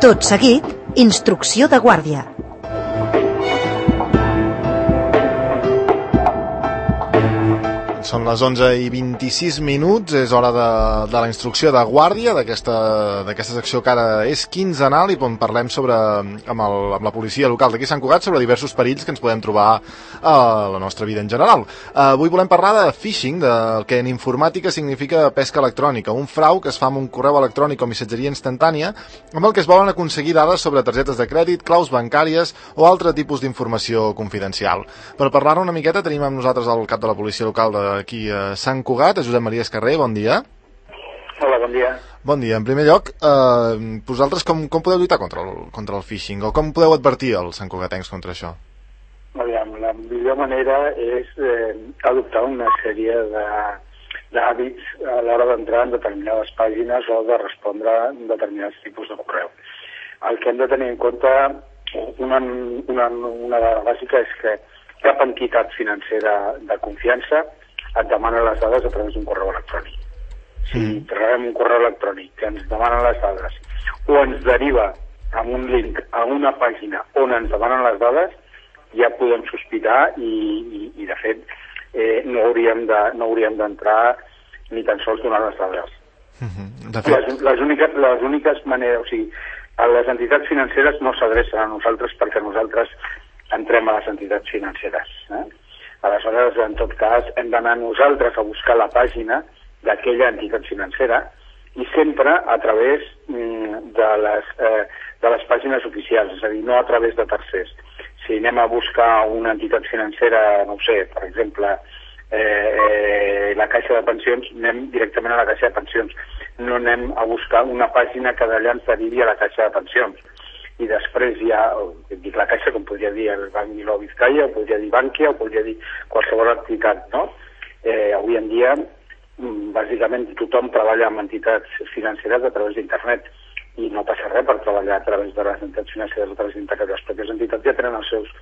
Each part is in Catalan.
Tot seguit, instrucció de guàrdia. Són les 11:26, és hora de la instrucció de guàrdia, d'aquesta secció que ara és quinzenal i on parlem amb la policia local d'aquí Sant Cugat sobre diversos perills que ens podem trobar a la nostra vida en general. Avui volem parlar de phishing, del que en informàtica significa pesca electrònica, un frau que es fa amb un correu electrònic o missatgeria instantània amb el que es volen aconseguir dades sobre targetes de crèdit, claus bancàries o altre tipus d'informació confidencial. Per parlar-ne una miqueta tenim amb nosaltres el cap de la policia local aquí a Sant Cugat, a Josep Maria Escarrer, bon dia. Hola, bon dia. Bon dia. En primer lloc, vosaltres com podeu lluitar contra el phishing o com podeu advertir els santcugatencs contra això? Aviam, la millor manera és adoptar una sèrie d'hàbits a l'hora d'entrar en determinades pàgines o de respondre a determinats tipus de correu. El que hem de tenir en compte, una dada bàsica és que cap entitat financera de confiança et demana les dades a través d'un correu electrònic. Si rebem un correu electrònic que ens demana les dades o ens deriva amb un link a una pàgina on ens demanen les dades, ja podem sospitar i de fet, no hauríem d'entrar ni tan sols donar les dades. De fet... Les úniques maneres, o sigui, les entitats financeres no s'adrecen a nosaltres perquè nosaltres entrem a les entitats financeres. Aleshores, en tot cas, hem d'anar nosaltres a buscar la pàgina d'aquella entitat financera i sempre a través de les pàgines oficials, és a dir, no a través de tercers. Si anem a buscar una entitat financera, no ho sé, per exemple, la Caixa de Pensions, anem directament a la Caixa de Pensions. No anem a buscar una pàgina que d'allà ens derivi a la Caixa de Pensions. I després hi ha, dic la Caixa, com podria dir el Banc Milà Vizcaya, o podria dir Bankia, o podria dir qualsevol entitat, no? Avui en dia, bàsicament, tothom treballa amb entitats financeres a través d'internet i no passa res per treballar a través de les entitats financeres a través d'internet. Les pròpies entitats ja tenen els seus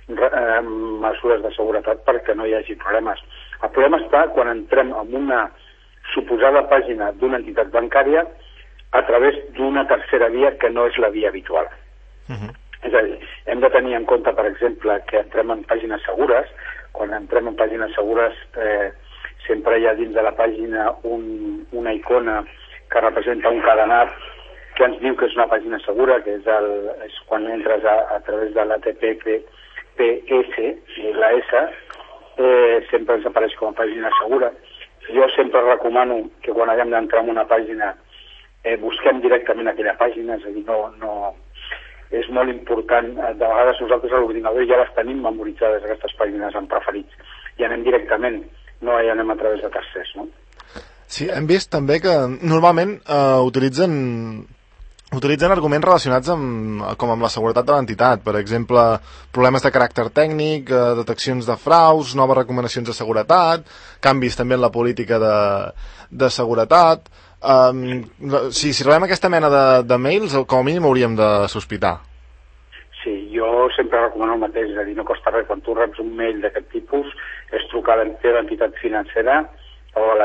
mesures de seguretat perquè no hi hagi problemes. El problema està quan entrem en una suposada pàgina d'una entitat bancària a través d'una tercera via que no és la via habitual. És a dir, hem de tenir en compte, per exemple, que entrem en pàgines segures. Quan entrem en pàgines segures sempre hi ha dins de la pàgina una icona que representa un cadenat que ens diu que és una pàgina segura, que és quan entres a través de l'HTTPS, la S, sempre ens apareix com a pàgina segura. Jo sempre recomano que quan haguem d'entrar en una pàgina busquem directament aquella pàgina, és a dir, no és molt important. De vegades nosaltres a l'ordinador ja les tenim memoritzades, aquestes pàgines en preferits, i anem directament, no hi anem a través de tercers, no? Sí, hem vist també que normalment utilitzen arguments relacionats com amb la seguretat de l'entitat, per exemple, problemes de caràcter tècnic, deteccions de fraus, noves recomanacions de seguretat, canvis també en la política de seguretat. Si rebem aquesta mena de mails, com a mínim hauríem de sospitar. Sí, jo sempre recomano el mateix, és a dir, no costa res quan tu reps un mail d'aquest tipus, és trucar a la teva entitat financera o al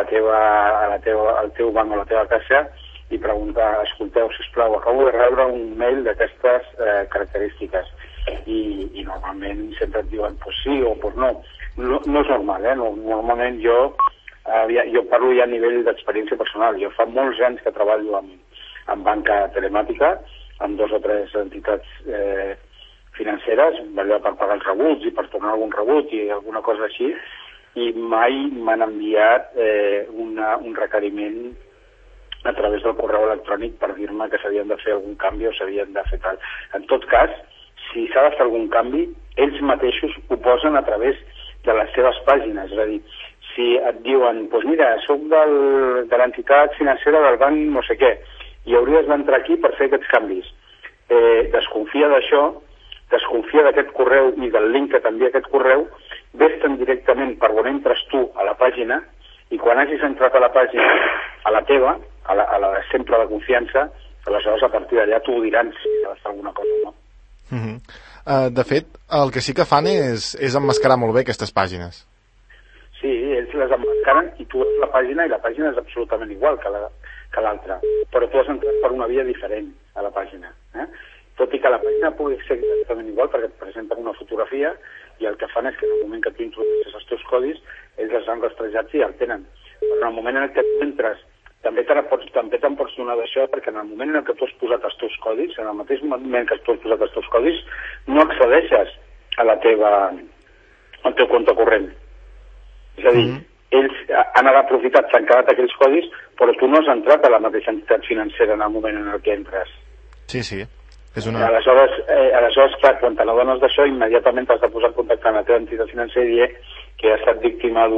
teu banc o a la teva caixa i preguntar, escolteu, sisplau, acabo de rebre un mail d'aquestes característiques i normalment sempre et diuen pues sí o pues no. No és normal, normalment jo parlo ja a nivell d'experiència personal. Jo fa molts anys que treballo en banca telemàtica, amb 2 o 3 entitats financeres, per pagar els rebuts i per tornar algun rebut i alguna cosa així, i mai m'han enviat un requeriment a través del correu electrònic per dir-me que s'havien de fer algun canvi o s'havien de fer tal. En tot cas, si s'ha de fer algun canvi, ells mateixos ho posen a través de les seves pàgines, és a dir, si et diuen, doncs mira, soc de l'entitat financera del banc no sé què, i hauries d'entrar aquí per fer aquests canvis. Desconfia d'això, desconfia d'aquest correu i del link que t'envia aquest correu, ves-te'n directament per on entres tu a la pàgina, i quan hagis entrat a la pàgina, a la teva, a la de sempre de confiança, aleshores a partir d'allà t'ho diran si ha de fer alguna cosa o no. De fet, el que sí que fan és emmascarar molt bé aquestes pàgines. Sí, ells les emmarcaren i tu veus la pàgina i la pàgina és absolutament igual que l'altra, però tu has entrat per una via diferent a la pàgina. Tot i que la pàgina pugui ser exactament igual perquè et presenten una fotografia i el que fan és que en el moment que tu introdueixes els teus codis, ells els han rastrejat i ja el tenen. Però en el moment en què tu entres, també te'n pots donar d'això, perquè en el moment en què tu has posat els teus codis, en el mateix moment que tu has posat els teus codis, no accedeixes al teu compte corrent. És a dir, ells han aprofitat, s'han quedat aquells codis, però tu no has entrat a la mateixa entitat financera en el moment en el que entres. Sí. Aleshores, clar, quan te n'adones d'això, immediatament t'has de posar en contacte amb la teva entitat financera i dir que has estat víctima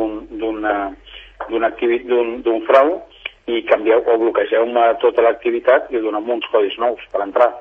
d'un frau i canvieu o bloquegeu-me tota l'activitat i donem uns codis nous per entrar.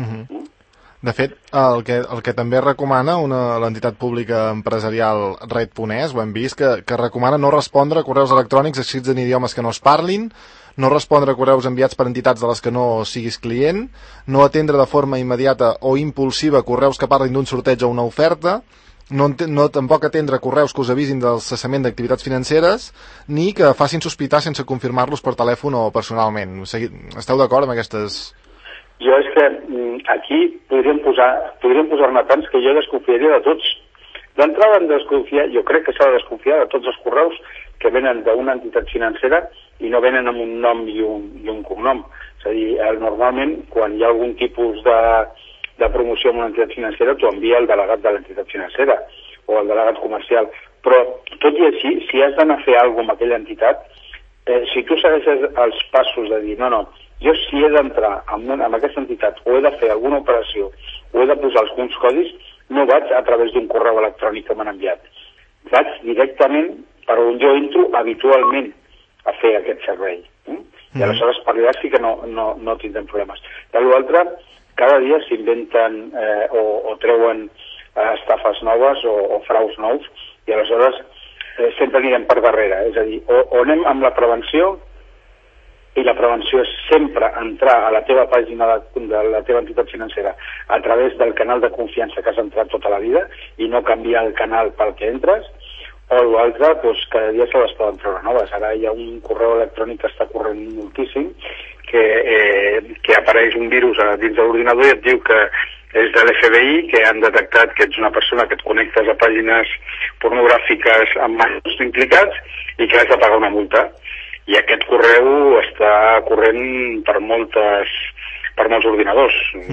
De fet, el que també recomana l'entitat pública empresarial Red.es, ho hem vist, que recomana no respondre a correus electrònics escrits en idiomes que no es parlin, no respondre a correus enviats per entitats de les que no siguis client, no atendre de forma immediata o impulsiva correus que parlin d'un sorteig o una oferta, no tampoc atendre correus que us avisin del cessament d'activitats financeres, ni que facin sospitar sense confirmar-los per telèfon o personalment. O sigui, esteu d'acord amb aquestes... Jo és que aquí podríem posar-ne tants que jo desconfiaria de tots. D'entrada hem de desconfiar, jo crec que s'ha de desconfiar de tots els correus que venen d'una entitat financera i no venen amb un nom i un cognom. És a dir, normalment, quan hi ha algun tipus de promoció en una entitat financera, t'ho envia el delegat de l'entitat financera o el delegat comercial. Però, tot i així, si has d'anar a fer alguna cosa amb aquella entitat, si tu segueixes els passos de dir, no, jo si he d'entrar en aquesta entitat o he de fer alguna operació o he de posar alguns codis, no vaig a través d'un correu electrònic que m'han enviat. Vaig directament per on jo entro habitualment a fer aquest servei. I aleshores per allà sí que no tindrem problemes. De l'altre, cada dia s'inventen o treuen estafes noves o fraus nous i aleshores sempre anirem per darrere. És a dir, o anem amb la prevenció, i la prevenció és sempre entrar a la teva pàgina de la teva entitat financera a través del canal de confiança que has entrat tota la vida i no canviar el canal pel que entres, o l'altre, doncs, cada dia se les poden treure noves. Ara hi ha un correu electrònic que està corrent moltíssim que apareix un virus dins de l'ordinador i et diu que és de l'FBI, que han detectat que ets una persona que et connectes a pàgines pornogràfiques amb mans implicats i que has de pagar una multa. I aquest correu està corrent per molts ordinadors.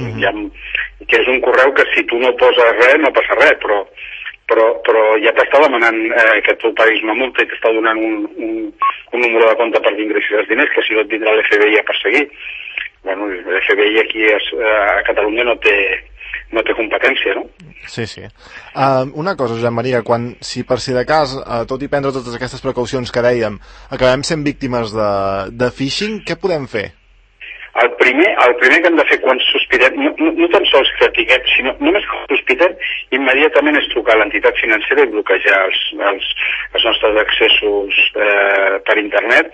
Que és un correu que si tu no poses res, no passa res, però ja t'està demanant que tu paguis una multa i t'està donant un número de compte per ingressis els diners, que si no et vindrà l'FBI a perseguir. Bueno, l'FBI aquí a Catalunya no té competència, no? Sí. Una cosa, Josep Maria, si per si de cas, tot i prendre totes aquestes precaucions que dèiem, acabem sent víctimes de phishing, què podem fer? El primer que hem de fer quan sospitem, no tan sols que tinguem, sinó només que sospitem, immediatament és trucar a l'entitat financera i bloquejar els nostres accessos per internet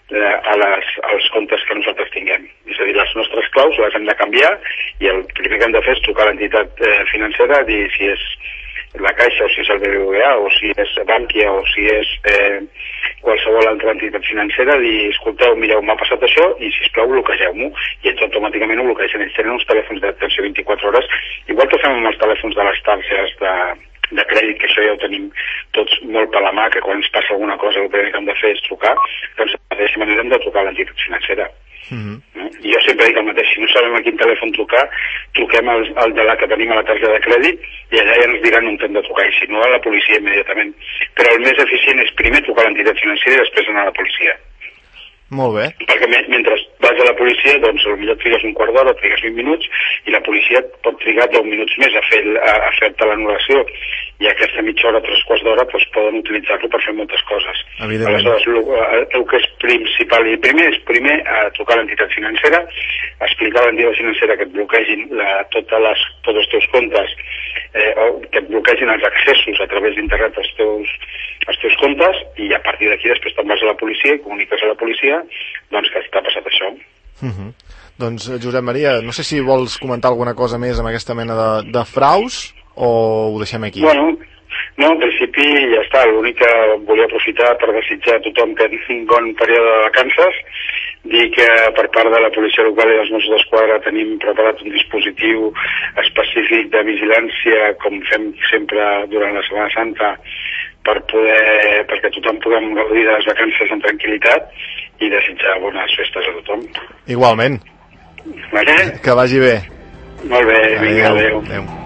als comptes que nosaltres tinguem. És a dir, les nostres claus les hem de canviar i el primer que hem de fer és trucar a l'entitat financera, dir si és la Caixa o si és el BBVA o si és Bankia o si és qualsevol altra entitat financera, dir, escolteu, mireu, m'ha passat això i sisplau bloquegeu-m'ho, i ells automàticament ho bloquegen. Ells tenen uns telèfons d'atenció 24 hores, igual que fem amb els telèfons de les targetes de crèdit, que això ja ho tenim tots molt per la mà, que quan ens passa alguna cosa el primer que hem de fer és trucar, doncs de la mateixa manera hem de trucar a l'entitat financera. I jo sempre dic el mateix, si no sabem a quin telèfon trucar, truquem al de la que tenim a la targeta de crèdit i allà ja ens diran on hem de trucar, i si no a la policia immediatament. Però el més eficient és primer trucar a l'entitat financera i després anar a la policia. Molt bé. Perquè mentre vas a la policia, doncs potser trigues un quart d'hora, trigues 20 minuts, i la policia pot trigar 10 minuts més a fer-te l'anul·lació, i aquesta mitja hora, 3 quarts d'hora, doncs poden utilitzar-lo per fer moltes coses. Aleshores, el que és principal i primer és trucar a l'entitat financera, explicar a l'entitat financera que et bloquegin tots els teus comptes, o que et bloquegin els accessos a través d'internet als teus comptes, i a partir d'aquí després te'n vas a la policia i comuniques a la policia doncs que t'ha passat això. Doncs Josep Maria, no sé si vols comentar alguna cosa més amb aquesta mena de fraus o ho deixem aquí? Bueno, No, en principi ja està. L'únic que volia aprofitar per desitjar a tothom que tingui un bon període de vacances, dir que per part de la policia local i dels Mossos d'Esquadra tenim preparat un dispositiu específic de vigilància, com fem sempre durant la Setmana Santa, perquè tothom puguem gaudir de les vacances en tranquil·litat i desitjar bones festes a tothom. Igualment. Vale? Que vagi bé. Molt bé, vinga, adéu. Adéu.